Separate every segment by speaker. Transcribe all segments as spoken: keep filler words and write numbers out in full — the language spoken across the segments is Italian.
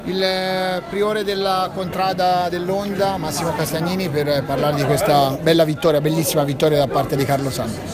Speaker 1: Il priore della contrada dell'Onda, Massimo Castagnini, per parlare di questa bella vittoria, bellissima vittoria da parte di Carlo Santos.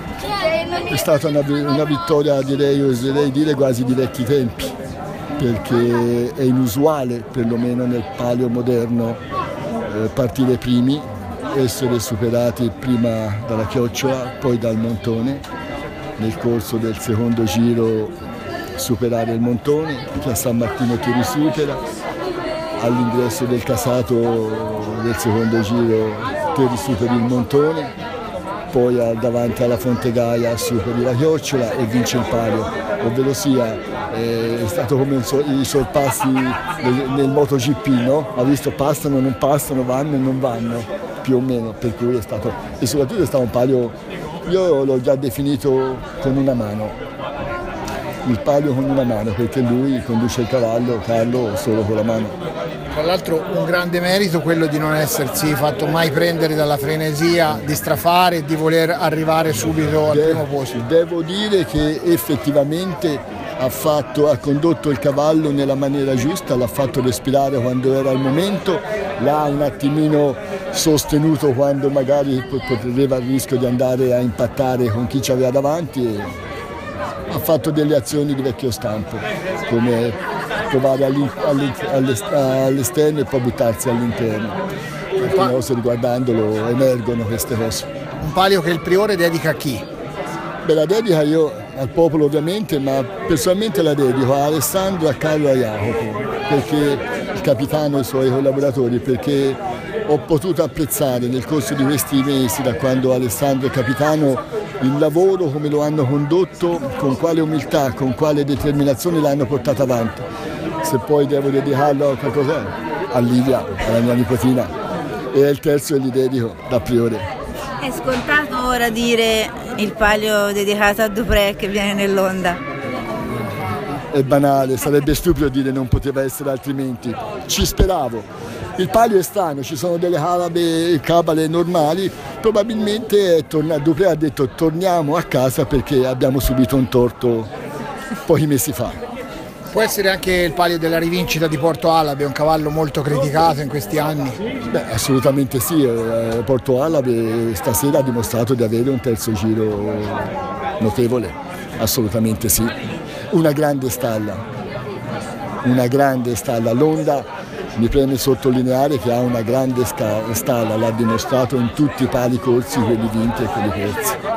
Speaker 2: È stata una, una vittoria, direi, oserei dire quasi di vecchi tempi, perché è inusuale, perlomeno nel palio moderno, eh, partire primi, essere superati prima dalla Chiocciola, poi dal Montone, nel corso del secondo giro superare il Montone, che a San Martino ti risupera, all'ingresso del Casato del secondo giro ti risuperi il Montone, poi davanti alla Fonte Gaia superi la Chiocciola e vinci il palio, ovvero sia è stato come i sorpassi nel, nel MotoGP, no? Ha visto passano, non passano, vanno e non vanno, più o meno, per cui è stato, e soprattutto è stato un palio, io l'ho già definito con una mano. Il palio con una mano, perché lui conduce il cavallo, Carlo solo con la mano.
Speaker 1: Tra l'altro un grande merito quello di non essersi fatto mai prendere dalla frenesia di strafare e di voler arrivare subito al
Speaker 2: De-
Speaker 1: primo posto.
Speaker 2: Devo dire che effettivamente ha, fatto, ha condotto il cavallo nella maniera giusta, l'ha fatto respirare quando era il momento, l'ha un attimino sostenuto quando magari poteva il rischio di andare a impattare con chi ci aveva davanti. E ha fatto delle azioni di vecchio stampo, come provare all'esterno e poi buttarsi all'interno. Alcune cose riguardandolo emergono queste cose.
Speaker 1: Un palio che il priore dedica a chi?
Speaker 2: Beh, la dedica io al popolo ovviamente, ma personalmente la dedico a Alessandro, a Carlo e a Jacopo, perché il capitano e i suoi collaboratori, perché ho potuto apprezzare nel corso di questi mesi, da quando Alessandro è capitano, il lavoro, come lo hanno condotto, con quale umiltà, con quale determinazione l'hanno portato avanti. Se poi devo dedicarlo a qualcosa, a Livia, alla mia nipotina, e il terzo gli dedico da priore.
Speaker 3: È scontato ora dire il palio dedicato a Dupré che viene nell'Onda?
Speaker 2: È banale, sarebbe stupido dire non poteva essere altrimenti. Ci speravo. Il palio è strano, ci sono delle calabe, cabale normali, probabilmente è tornato, Dupré ha detto torniamo a casa perché abbiamo subito un torto pochi mesi fa.
Speaker 1: Può essere anche il palio della rivincita di Porto Alabe, un cavallo molto criticato in questi anni?
Speaker 2: Beh, assolutamente sì, Porto Alabe stasera ha dimostrato di avere un terzo giro notevole, assolutamente sì. Una grande stalla, una grande stalla, l'Onda. Mi preme sottolineare che ha una grande stalla, l'ha dimostrato in tutti i pali corsi, quelli vinti e quelli persi.